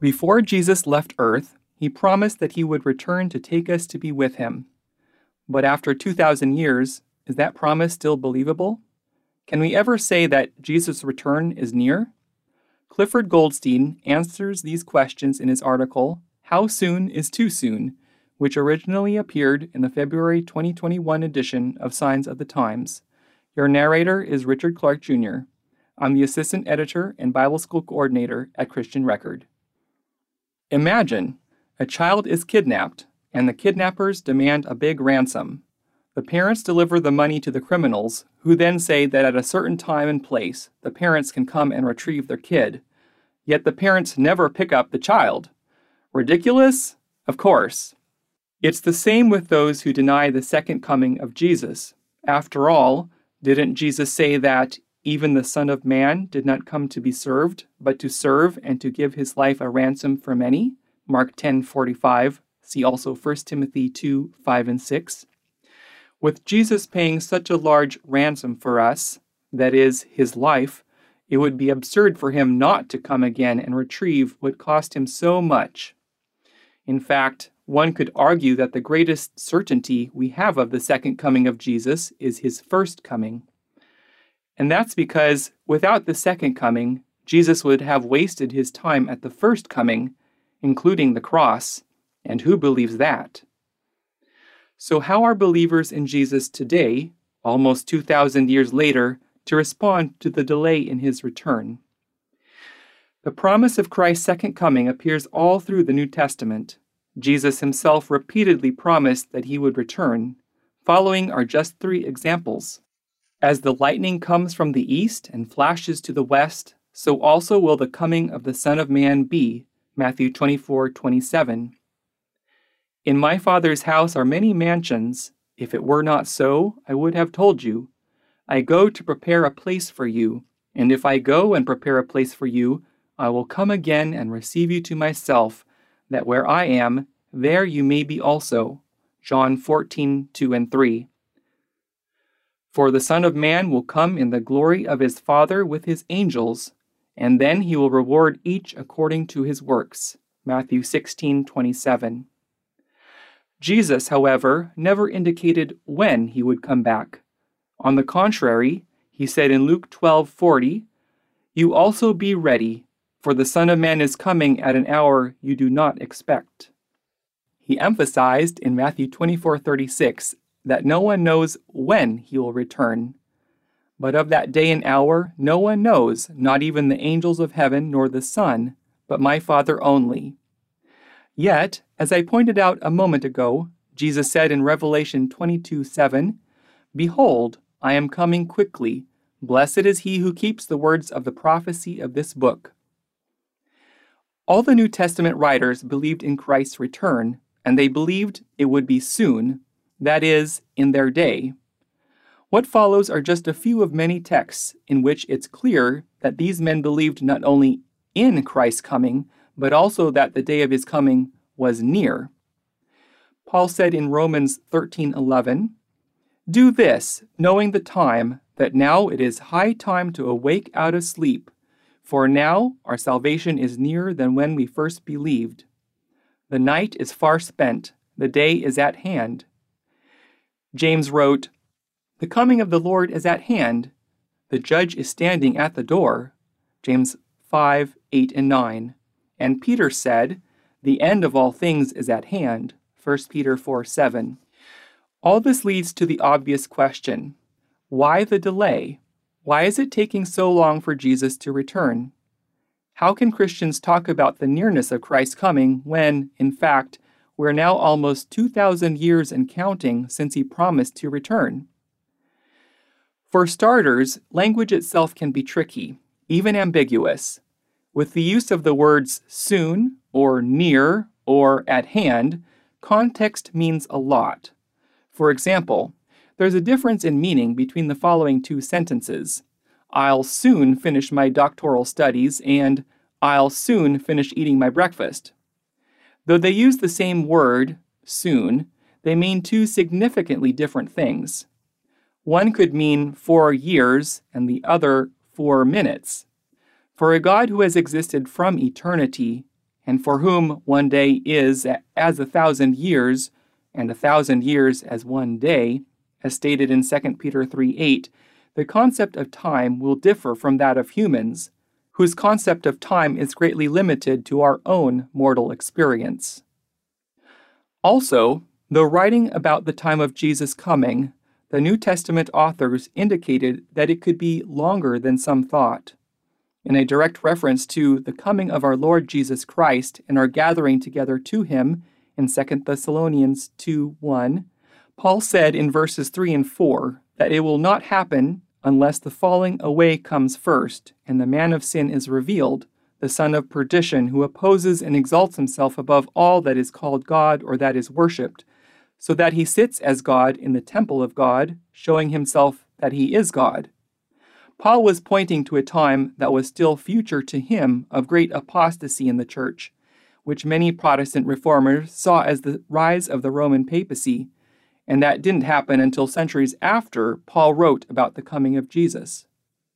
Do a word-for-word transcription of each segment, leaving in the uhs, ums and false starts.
Before Jesus left earth, he promised that he would return to take us to be with him. But after two thousand years, is that promise still believable? Can we ever say that Jesus' return is near? Clifford Goldstein answers these questions in his article, How Soon is Too Soon?, which originally appeared in the February twenty twenty-one edition of Signs of the Times. Your narrator is Richard Clark Junior I'm the assistant editor and Bible school coordinator at Christian Record. Imagine, a child is kidnapped, and the kidnappers demand a big ransom. The parents deliver the money to the criminals, who then say that at a certain time and place, the parents can come and retrieve their kid. Yet the parents never pick up the child. Ridiculous? Of course. It's the same with those who deny the second coming of Jesus. After all, didn't Jesus say that even the Son of Man did not come to be served, but to serve and to give his life a ransom for many? Mark ten forty-five. See also First Timothy two, five and six. With Jesus paying such a large ransom for us, that is, his life, it would be absurd for him not to come again and retrieve what cost him so much. In fact, one could argue that the greatest certainty we have of the second coming of Jesus is his first coming. And that's because without the second coming, Jesus would have wasted his time at the first coming, including the cross, and who believes that? So how are believers in Jesus today, almost two thousand years later, to respond to the delay in his return? The promise of Christ's second coming appears all through the New Testament. Jesus himself repeatedly promised that he would return. Following are just three examples. As the lightning comes from the east and flashes to the west, so also will the coming of the Son of Man be. Matthew twenty-four twenty-seven. In my Father's house are many mansions. If it were not so, I would have told you. I go to prepare a place for you, and if I go and prepare a place for you, I will come again and receive you to myself, that where I am, there you may be also. John fourteen two and three. For the Son of Man will come in the glory of his Father with his angels, and then he will reward each according to his works. Matthew sixteen twenty-seven. Jesus, however, never indicated when he would come back. On the contrary, he said in Luke twelve forty, You also be ready, for the Son of Man is coming at an hour you do not expect. He emphasized in Matthew twenty-four thirty-six that no one knows when he will return. But of that day and hour no one knows, not even the angels of heaven nor the Son, but my Father only. Yet, as I pointed out a moment ago, Jesus said in Revelation twenty-two seven, Behold, I am coming quickly. Blessed is he who keeps the words of the prophecy of this book. All the New Testament writers believed in Christ's return, and they believed it would be soon, that is, in their day. What follows are just a few of many texts in which it's clear that these men believed not only in Christ's coming, but also that the day of his coming was near. Paul said in Romans thirteen eleven, Do this, knowing the time, that now it is high time to awake out of sleep, for now our salvation is nearer than when we first believed. The night is far spent, the day is at hand. James wrote, The coming of the Lord is at hand. The judge is standing at the door. James five, eight, and nine. And Peter said, The end of all things is at hand. First Peter four, seven. All this leads to the obvious question. Why the delay? Why is it taking so long for Jesus to return? How can Christians talk about the nearness of Christ's coming when, in fact, we're now almost two thousand years and counting since he promised to return? For starters, language itself can be tricky, even ambiguous. With the use of the words soon, or near, or at hand, context means a lot. For example, there's a difference in meaning between the following two sentences. I'll soon finish my doctoral studies and I'll soon finish eating my breakfast. Though they use the same word, soon, they mean two significantly different things. One could mean four years and the other four minutes. For a God who has existed from eternity, and for whom one day is as a thousand years, and a thousand years as one day, as stated in Second Peter three eight, the concept of time will differ from that of humans, whose concept of time is greatly limited to our own mortal experience. Also, though writing about the time of Jesus' coming, the New Testament authors indicated that it could be longer than some thought. In a direct reference to the coming of our Lord Jesus Christ and our gathering together to him in Second Thessalonians two one, Paul said in verses three and four that it will not happen unless the falling away comes first and the man of sin is revealed, the son of perdition, who opposes and exalts himself above all that is called God or that is worshipped, so that he sits as God in the temple of God, showing himself that he is God. Paul was pointing to a time that was still future to him of great apostasy in the church, which many Protestant reformers saw as the rise of the Roman papacy, and that didn't happen until centuries after Paul wrote about the coming of Jesus.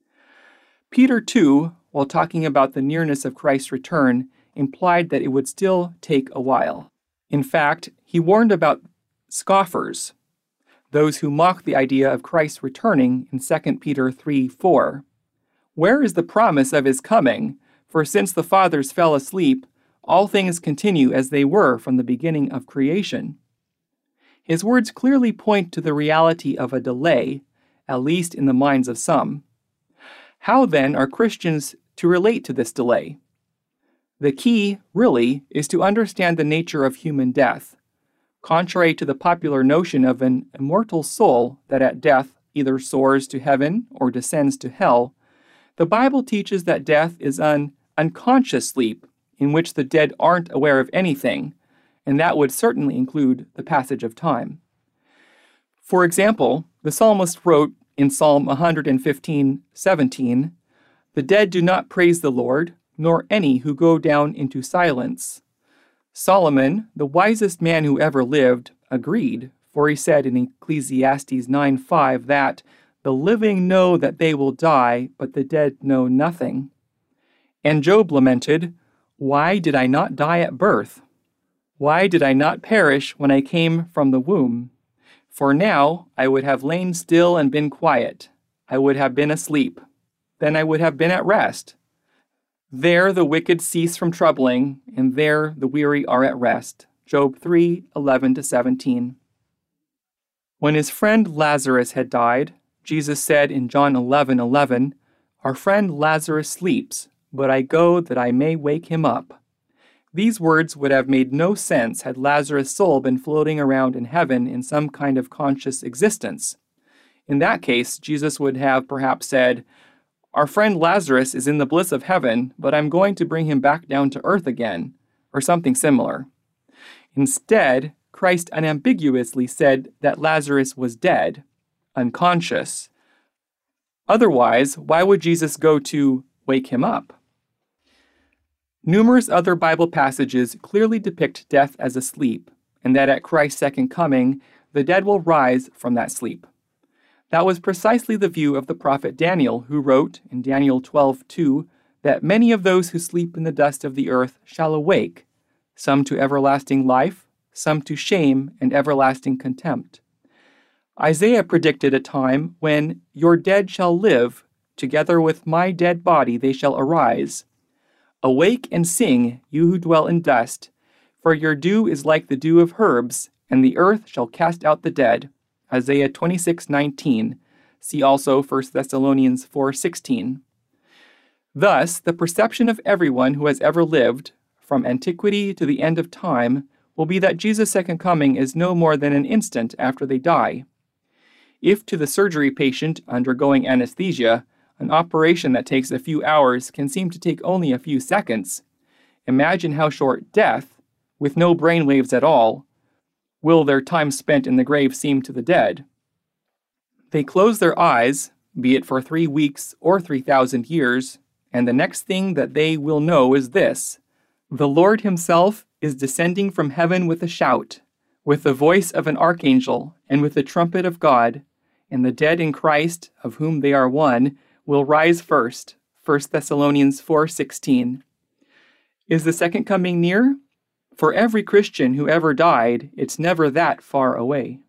Peter, too, while talking about the nearness of Christ's return, implied that it would still take a while. In fact, he warned about scoffers, those who mock the idea of Christ returning in Second Peter three four. Where is the promise of his coming? For since the fathers fell asleep, all things continue as they were from the beginning of creation. His words clearly point to the reality of a delay, at least in the minds of some. How then are Christians to relate to this delay? The key, really, is to understand the nature of human death. Contrary to the popular notion of an immortal soul that at death either soars to heaven or descends to hell, the Bible teaches that death is an unconscious sleep in which the dead aren't aware of anything, and that would certainly include the passage of time. For example, the psalmist wrote in Psalm one fifteen seventeen, "The dead do not praise the Lord, nor any who go down into silence." Solomon, the wisest man who ever lived, agreed, for he said in Ecclesiastes nine five that the living know that they will die, but the dead know nothing. And Job lamented, "Why did I not die at birth? Why did I not perish when I came from the womb? For now I would have lain still and been quiet. I would have been asleep. Then I would have been at rest. There the wicked cease from troubling, and there the weary are at rest." Job three eleven to seventeen. When his friend Lazarus had died, Jesus said in John eleven eleven, "Our friend Lazarus sleeps, but I go that I may wake him up." These words would have made no sense had Lazarus' soul been floating around in heaven in some kind of conscious existence. In that case, Jesus would have perhaps said, "Our friend Lazarus is in the bliss of heaven, but I'm going to bring him back down to earth again," or something similar. Instead, Christ unambiguously said that Lazarus was dead, unconscious. Otherwise, why would Jesus go to wake him up? Numerous other Bible passages clearly depict death as a sleep, and that at Christ's second coming, the dead will rise from that sleep. That was precisely the view of the prophet Daniel, who wrote in Daniel twelve two that many of those who sleep in the dust of the earth shall awake, some to everlasting life, some to shame and everlasting contempt. Isaiah predicted a time when your dead shall live, together with my dead body they shall arise. Awake and sing, you who dwell in dust, for your dew is like the dew of herbs, and the earth shall cast out the dead. Isaiah twenty-six nineteen. See also First Thessalonians four sixteen. Thus, the perception of everyone who has ever lived, from antiquity to the end of time, will be that Jesus' second coming is no more than an instant after they die. If to the surgery patient undergoing anesthesia, an operation that takes a few hours can seem to take only a few seconds, imagine how short death, with no brainwaves at all, will their time spent in the grave seem to the dead. They close their eyes, be it for three weeks or three thousand years, and the next thing that they will know is this: the Lord himself is descending from heaven with a shout, with the voice of an archangel, and with the trumpet of God, and the dead in Christ, of whom they are one, will rise first. First Thessalonians four sixteen. Is the second coming near? For every Christian who ever died, it's never that far away.